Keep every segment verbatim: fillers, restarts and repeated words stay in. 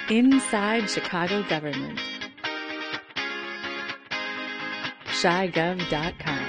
Inside Chicago Government. Chi Gov dot com.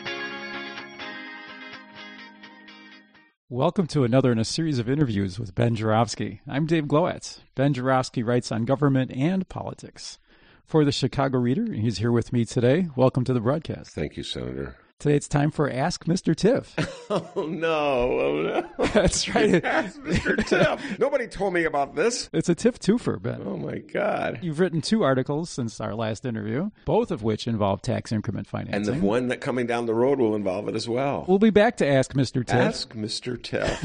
Welcome to another in a series of interviews with Ben Joravsky. I'm Dave Glowacz. Ben Joravsky writes on government and politics. For the Chicago Reader, he's here with me today. Welcome to the broadcast. Thank you, Senator. Today it's time for Ask Mister Tiff. Oh, no. Oh, no. That's right. Ask Mister Tiff. Nobody told me about this. It's a Tiff twofer, Ben. Oh, my God. You've written two articles since our last interview, both of which involve tax increment financing. And the one that coming down the road will involve it as well. We'll be back to Ask Mister Tiff. Ask Mister Tiff.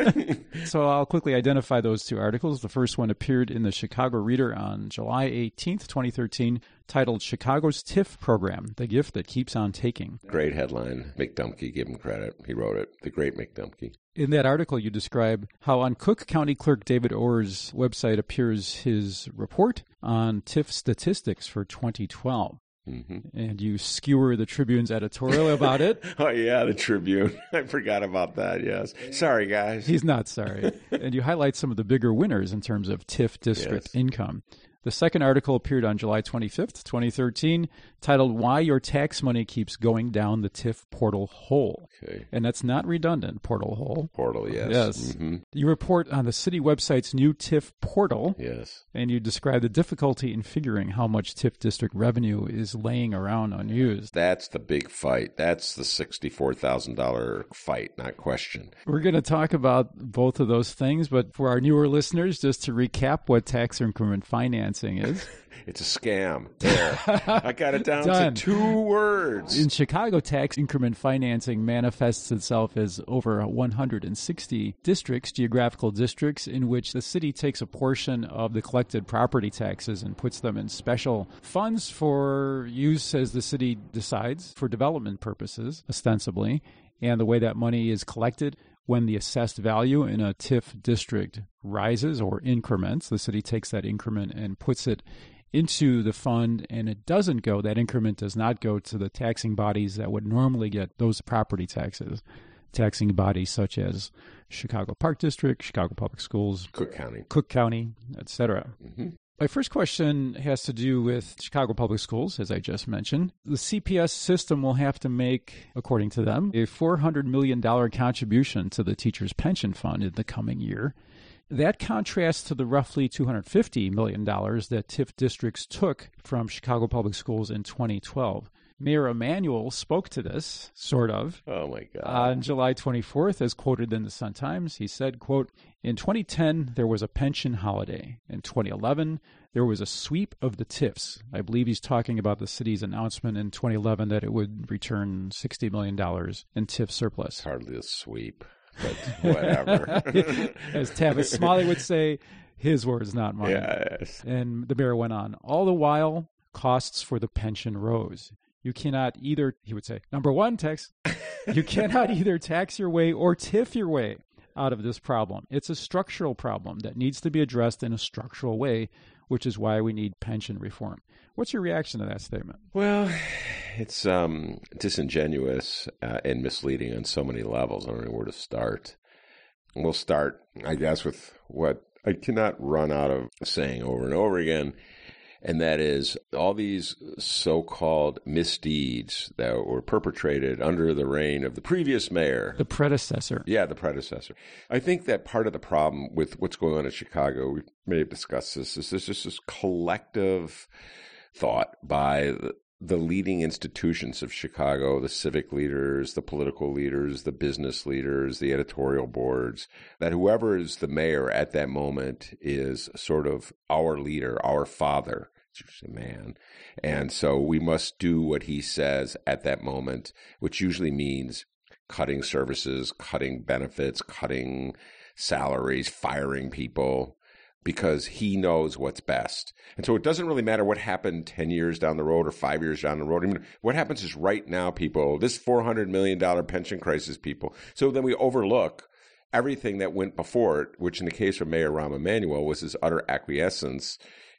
So I'll quickly identify those two articles. The first one appeared in the Chicago Reader on July eighteenth, twenty thirteen, titled Chicago's TIF Program, The Gift That Keeps on Taking. Great headline. Mick Dumke, give him credit. He wrote it. The great Mick Dumke. In that article, you describe how on Cook County Clerk David Orr's website appears his report on TIF statistics for twenty twelve. Mm-hmm. And you skewer the Tribune's editorial about it. Oh, yeah, the Tribune. I forgot about that, yes. Sorry, guys. He's not sorry. And you highlight some of the bigger winners in terms of TIF district Yes. income. The second article appeared on July twenty-fifth, twenty thirteen, titled Why Your Tax Money Keeps Going Down the TIF Portal Hole. Okay. And that's not redundant, portal hole. Portal, yes. Yes. Mm-hmm. You report on the city website's new TIF portal. Yes. And you describe the difficulty in figuring how much TIF district revenue is laying around unused. That's the big fight. That's the sixty-four thousand dollars fight, not question. We're going to talk about both of those things, but for our newer listeners, just to recap what tax increment financing is. It's a scam. There. I got it down Done. to two words. In Chicago, tax increment financing manifests itself as over one hundred sixty districts, geographical districts, in which the city takes a portion of the collected property taxes and puts them in special funds for use as the city decides for development purposes, ostensibly. And the way that money is collected, when the assessed value in a TIF district rises or increments, the city takes that increment and puts it into the fund, and it doesn't go, that increment does not go to the taxing bodies that would normally get those property taxes. Taxing bodies such as Chicago Park District, Chicago Public Schools, Cook County, Cook County, et cetera. Mm-hmm. My first question has to do with Chicago Public Schools, as I just mentioned. The C P S system will have to make, according to them, a four hundred million dollars contribution to the teachers' pension fund in the coming year. That contrasts to the roughly two hundred fifty million dollars that TIF districts took from Chicago Public Schools in twenty twelve. Mayor Emanuel spoke to this, sort of. Oh, my God. On July twenty-fourth, as quoted in the Sun-Times, he said, quote, in twenty ten, there was a pension holiday. In twenty eleven, there was a sweep of the TIFs. I believe he's talking about the city's announcement in twenty eleven that it would return sixty million dollars in TIF surplus. Hardly a sweep, but whatever. As Tavis Smalley would say, his words, not mine. Yes. And the mayor went on. All the while, costs for the pension rose. You cannot either, he would say, number one, Tex, you cannot either tax your way or TIF your way out of this problem. It's a structural problem that needs to be addressed in a structural way, which is why we need pension reform. What's your reaction to that statement? Well, it's um, disingenuous uh, and misleading on so many levels. I don't know where to start. We'll start, I guess, with what I cannot run out of saying over and over again. And that is all these so-called misdeeds that were perpetrated under the reign of the previous mayor. The predecessor. Yeah, the predecessor. I think that part of the problem with what's going on in Chicago, we may have discussed this, is there's just this collective thought by the, the leading institutions of Chicago, the civic leaders, the political leaders, the business leaders, the editorial boards, that whoever is the mayor at that moment is sort of our leader, our father. A man. And so we must do what he says at that moment, which usually means cutting services, cutting benefits, cutting salaries, firing people, because he knows what's best. And so it doesn't really matter what happened ten years down the road or five years down the road. I mean, what happens is right now, people, this four hundred million dollars pension crisis, people. So then we overlook everything that went before it, which in the case of Mayor Rahm Emanuel was his utter acquiescence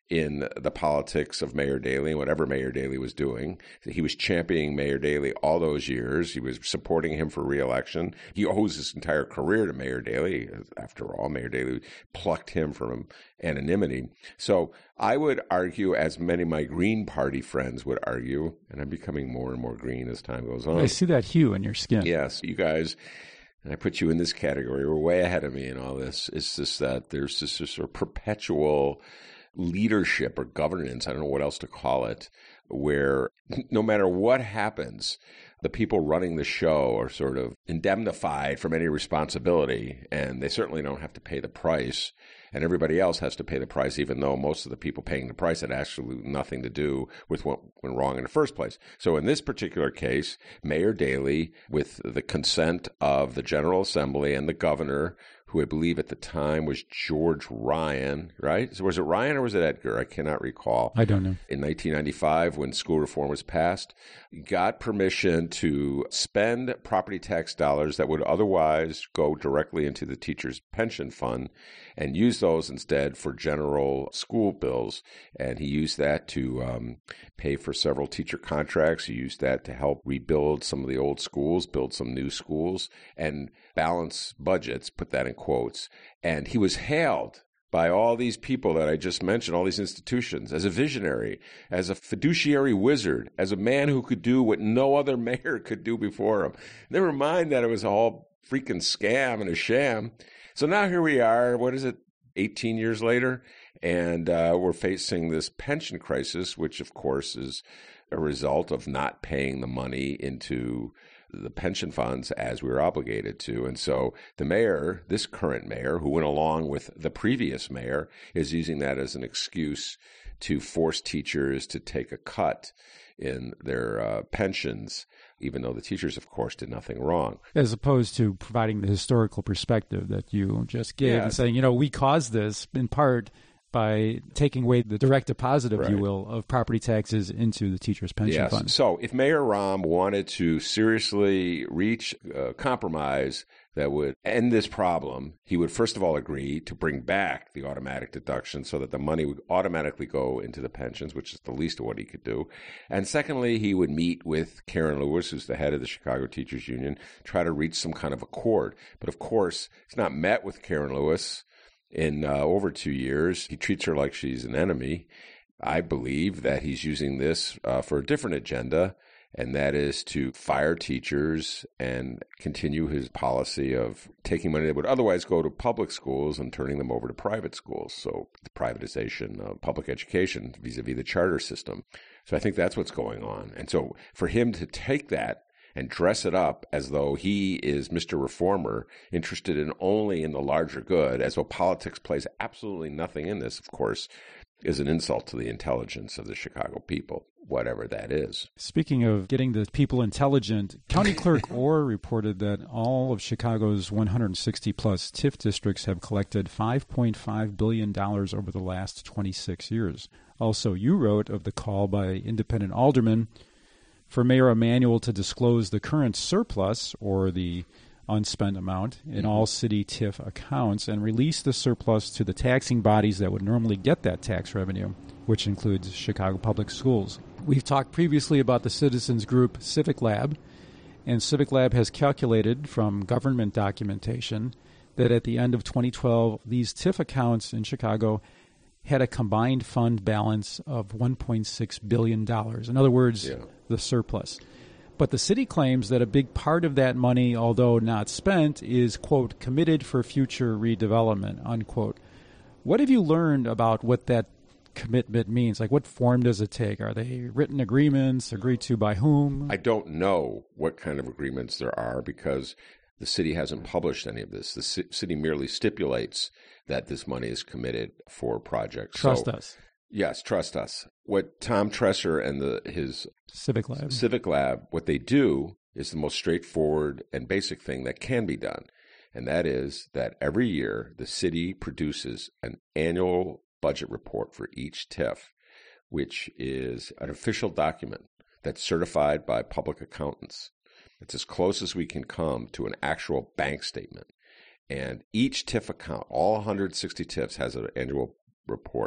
in the politics of Mayor Daley and whatever Mayor Daley was doing. He was championing Mayor Daley all those years. He was supporting him for re-election. He owes his entire career to Mayor Daley. After all, Mayor Daley plucked him from anonymity. So I would argue, as many of my Green Party friends would argue, and I'm becoming more and more green as time goes on. I see that hue in your skin. Yes, you guys, and I put you in this category, we're way ahead of me in all this. It's just that there's this, this sort of perpetual leadership or governance, I don't know what else to call it, where no matter what happens, the people running the show are sort of indemnified from any responsibility, and they certainly don't have to pay the price. And everybody else has to pay the price, even though most of the people paying the price had actually nothing to do with what went wrong in the first place. So in this particular case, Mayor Daley, with the consent of the General Assembly and the governor, who I believe at the time was George Ryan, right? So was it Ryan or was it Edgar? I cannot recall. I don't know. In nineteen ninety-five, when school reform was passed, got permission to spend property tax dollars that would otherwise go directly into the teacher's pension fund and use those instead for general school bills. And he used that to um, pay for several teacher contracts. He used that to help rebuild some of the old schools, build some new schools, and balance budgets, put that in quotes. And he was hailed by all these people that I just mentioned, all these institutions, as a visionary, as a fiduciary wizard, as a man who could do what no other mayor could do before him. Never mind that it was all freaking scam and a sham. So now here we are, what is it, eighteen years later? And uh, we're facing this pension crisis, which of course is a result of not paying the money into the pension funds as we were obligated to. And so the mayor, this current mayor, who went along with the previous mayor, is using that as an excuse to force teachers to take a cut in their uh, pensions, even though the teachers, of course, did nothing wrong. As opposed to providing the historical perspective that you just gave, yes, and saying, you know, we caused this in part by taking away the direct deposit, if right. you will, of property taxes into the teacher's pension yes. fund. So if Mayor Rahm wanted to seriously reach a compromise that would end this problem, he would first of all agree to bring back the automatic deduction so that the money would automatically go into the pensions, which is the least of what he could do. And secondly, he would meet with Karen Lewis, who's the head of the Chicago Teachers Union, try to reach some kind of accord. But of course, it's not met with Karen Lewis in uh, over two years. He treats her like she's an enemy. I believe that he's using this uh, for a different agenda, and that is to fire teachers and continue his policy of taking money that would otherwise go to public schools and turning them over to private schools. So the privatization of public education vis-a-vis the charter system. So I think that's what's going on. And so for him to take that and dress it up as though he is Mister Reformer, interested in only in the larger good, as though politics plays absolutely nothing in this, of course, is an insult to the intelligence of the Chicago people, whatever that is. Speaking of getting the people intelligent, County Clerk Orr reported that all of Chicago's one hundred sixty plus TIF districts have collected five point five billion dollars over the last twenty-six years. Also, you wrote of the call by independent aldermen for Mayor Emanuel to disclose the current surplus, or the unspent amount, in mm-hmm. all city TIF accounts and release the surplus to the taxing bodies that would normally get that tax revenue, which includes Chicago Public Schools. We've talked previously about the citizens group Civic Lab, and Civic Lab has calculated from government documentation that at the end of twenty twelve, these TIF accounts in Chicago had a combined fund balance of one point six billion dollars. In other words, yeah. the surplus. But the city claims that a big part of that money, although not spent, is, quote, committed for future redevelopment, unquote. What have you learned about what that commitment means? Like, what form does it take? Are they written agreements, agreed to by whom? I don't know what kind of agreements there are because the city hasn't published any of this. The c- city merely stipulates that this money is committed for projects. Trust so, us. Yes, trust us. What Tom Tresser and the his Civic Lab. Civic Lab, what they do is the most straightforward and basic thing that can be done. And that is that every year the city produces an annual budget report for each TIF, which is an official document that's certified by public accountants. It's as close as we can come to an actual bank statement. And each TIF account, all one hundred sixty TIFs, has an annual report.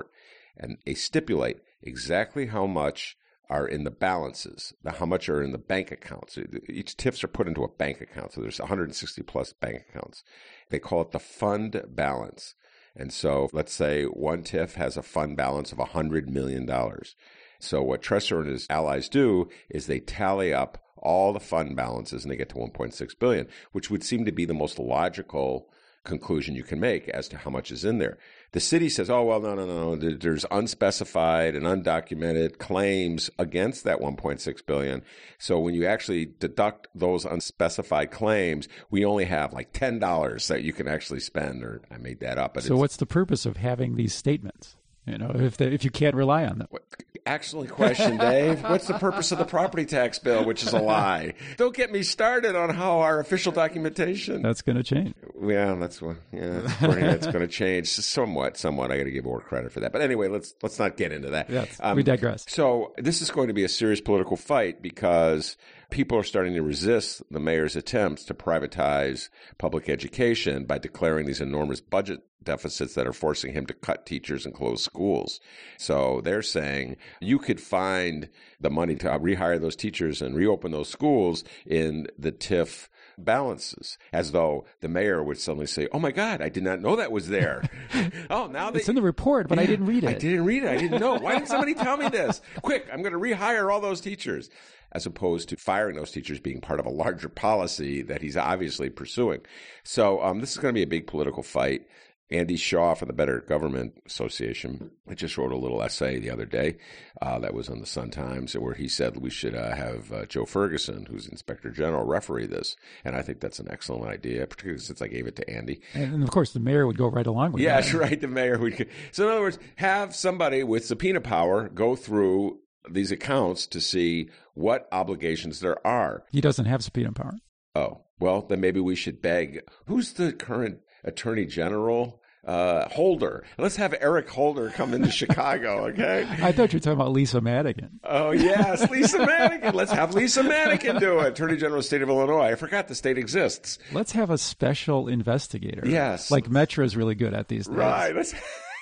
and they stipulate exactly how much are in the balances, how much are in the bank accounts. Each T I Fs are put into a bank account, so there's one hundred sixty plus bank accounts. They call it the fund balance. And so let's say one T I F has a fund balance of one hundred million dollars. So what Tresor and his allies do is they tally up all the fund balances and they get to one point six billion dollars, which would seem to be the most logical conclusion you can make as to how much is in there. The city says, oh, well, no, no, no, no. There's unspecified and undocumented claims against that one point six billion dollars. So when you actually deduct those unspecified claims, we only have like ten dollars that you can actually spend, or I made that up. But so what's the purpose of having these statements? You know, if the, if you can't rely on them. Excellent question, Dave. What's the purpose of the property tax bill, which is a lie? Don't get me started on how our official documentation. That's going to change. Yeah, that's what. Yeah, that's going to change somewhat. Somewhat. I got to give more credit for that. But anyway, let's let's not get into that. Yes, um, we digress. So this is going to be a serious political fight because people are starting to resist the mayor's attempts to privatize public education by declaring these enormous budget deficits that are forcing him to cut teachers and close schools. So they're saying you could find the money to rehire those teachers and reopen those schools in the T I F balances, as though the mayor would suddenly say, oh my God, I did not know that was there. oh, now they, it's in the report, but yeah, I didn't read it. I didn't read it. I didn't know. Why didn't somebody tell me this? Quick, I'm going to rehire all those teachers, as opposed to firing those teachers being part of a larger policy that he's obviously pursuing. So um, this is going to be a big political fight. Andy Shaw from the Better Government Association just wrote a little essay the other day uh, that was on the Sun-Times where he said we should uh, have uh, Joe Ferguson, who's Inspector General, referee this. And I think that's an excellent idea, particularly since I gave it to Andy. And, of course, the mayor would go right along with yeah, that. Yeah, that's right. The mayor would. So in other words, have somebody with subpoena power go through these accounts to see what obligations there are. He doesn't have subpoena power. Oh, well, then maybe we should beg. Who's the current Attorney General? Uh, Holder. Let's have Eric Holder come into Chicago, okay? I thought you were talking about Lisa Madigan. Oh, yes, Lisa Madigan. Let's have Lisa Madigan do it. Attorney General of the State of Illinois. I forgot the state exists. Let's have a special investigator. Yes. Like Metro is really good at these days. Right. Let's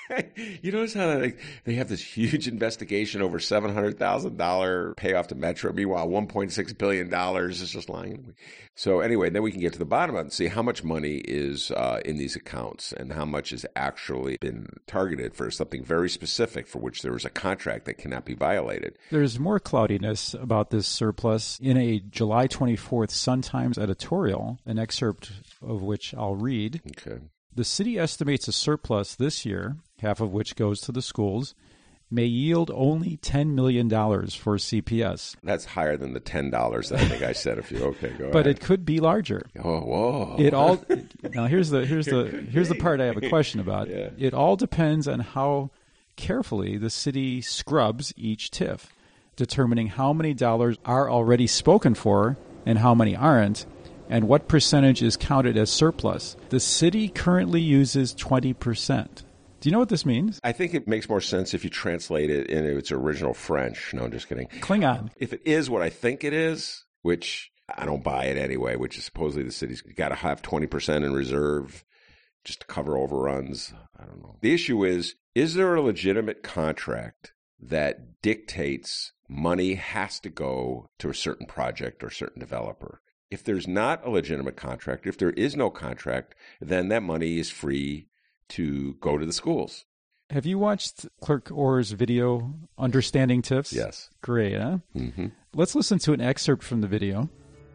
You notice how they, they have this huge investigation over seven hundred thousand dollars payoff to Metro. Meanwhile, one point six billion dollars is just lying. So anyway, then we can get to the bottom of it and see how much money is uh, in these accounts and how much has actually been targeted for something very specific for which there was a contract that cannot be violated. There's more cloudiness about this surplus in a July twenty-fourth Sun-Times editorial, an excerpt of which I'll read. Okay. The city estimates a surplus this year, half of which goes to the schools, may yield only ten million dollars for C P S. That's higher than the ten dollars that I think I said a few. Okay, go But ahead. it could be larger. Oh, whoa. It all Now here's the here's the here's the part I have a question about. Yeah. It all depends on how carefully the city scrubs each T I F, determining how many dollars are already spoken for and how many aren't, and what percentage is counted as surplus. The city currently uses twenty percent. Do you know what this means? I think it makes more sense if you translate it in its original French. No, I'm just kidding. Klingon. If it is what I think it is, which I don't buy it anyway, which is supposedly the city's got to have twenty percent in reserve just to cover overruns. I don't know. The issue is, is there a legitimate contract that dictates money has to go to a certain project or certain developer? If there's not a legitimate contract, if there is no contract, then that money is free to go to the schools. Have you watched Clerk Orr's video, Understanding T I Fs? Yes. Great, huh? Mm-hmm. Let's listen to an excerpt from the video.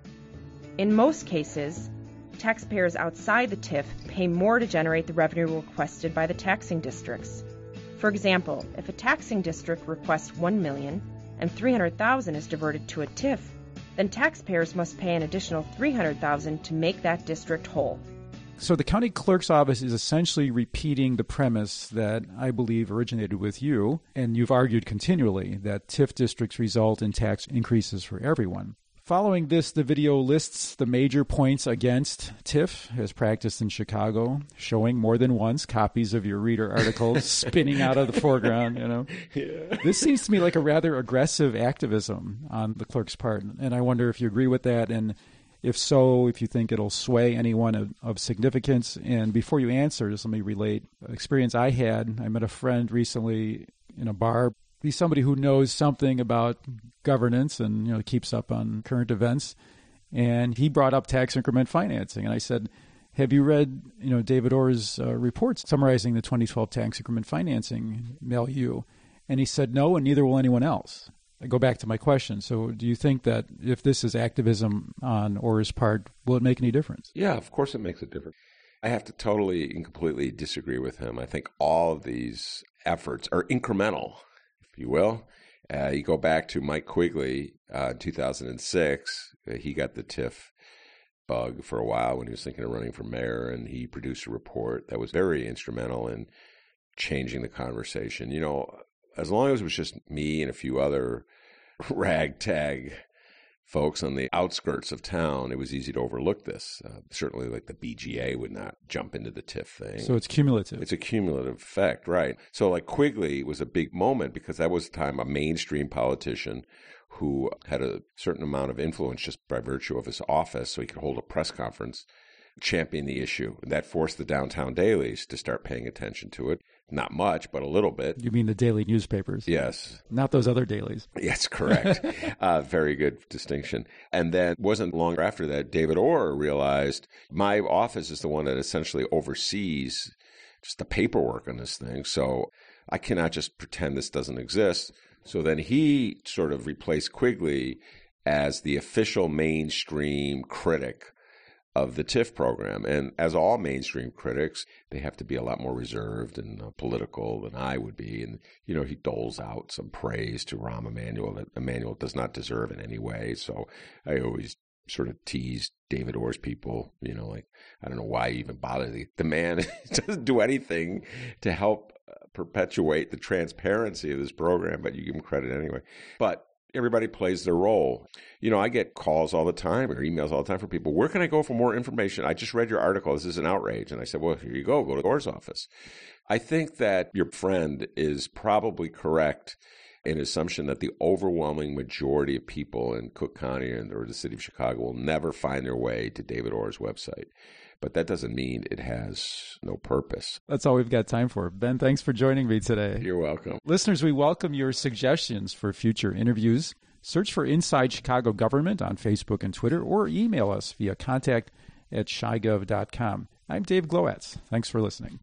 In most cases, taxpayers outside the T I F pay more to generate the revenue requested by the taxing districts. For example, if a taxing district requests one million dollars and three hundred thousand dollars is diverted to a T I F, then taxpayers must pay an additional three hundred thousand dollars to make that district whole. So the county clerk's office is essentially repeating the premise that I believe originated with you, and you've argued continually that T I F districts result in tax increases for everyone. Following this, the video lists the major points against T I F as practiced in Chicago, showing more than once copies of your reader articles spinning out of the foreground. You know, yeah. This seems to me like a rather aggressive activism on the clerk's part, and I wonder if you agree with that, and if so, if you think it'll sway anyone of, of significance. And before you answer, just let me relate an experience I had. I met a friend recently in a bar. He's somebody who knows something about governance and, you know, keeps up on current events. And he brought up tax increment financing. And I said, have you read, you know, David Orr's uh, reports summarizing the twenty twelve tax increment financing milieu? And he said, no, and neither will anyone else. I go back to my question. So do you think that if this is activism on Orr's part, will it make any difference? Yeah, of course it makes a difference. I have to totally and completely disagree with him. I think all of these efforts are incremental, if you will. Uh, you go back to Mike Quigley uh, in two thousand six. Uh, he got the TIF bug for a while when he was thinking of running for mayor, and he produced a report that was very instrumental in changing the conversation. You know, as long as it was just me and a few other ragtag folks on the outskirts of town, it was easy to overlook this. Uh, certainly, like the B G A would not jump into the TIF thing. So it's cumulative. It's a cumulative effect, right? So like Quigley was a big moment because that was the time a mainstream politician who had a certain amount of influence just by virtue of his office, so he could hold a press conference, champion the issue. And that forced the downtown dailies to start paying attention to it. Not much, but a little bit. You mean the daily newspapers? Yes. Not those other dailies. Yes, correct. uh, very good distinction. And then it wasn't long after that, David Orr realized my office is the one that essentially oversees just the paperwork on this thing. So I cannot just pretend this doesn't exist. So then he sort of replaced Quigley as the official mainstream critic of the TIF program. And as all mainstream critics, they have to be a lot more reserved and uh, political than I would be. And, you know, he doles out some praise to Rahm Emanuel that Emanuel does not deserve in any way. So I always sort of tease David Orr's people, you know, like, I don't know why you even bother. The, the man doesn't do anything to help uh, perpetuate the transparency of this program, but you give him credit anyway. But everybody plays their role. You know, I get calls all the time or emails all the time from people. Where can I go for more information? I just read your article. This is an outrage. And I said, well, here you go. Go to Orr's office. I think that your friend is probably correct in assumption that the overwhelming majority of people in Cook County and or the city of Chicago will never find their way to David Orr's website. But that doesn't mean it has no purpose. That's all we've got time for. Ben, thanks for joining me today. You're welcome. Listeners, we welcome your suggestions for future interviews. Search for Inside Chicago Government on Facebook and Twitter, or email us via contact at chi gov dot com. I'm Dave Glowacz. Thanks for listening.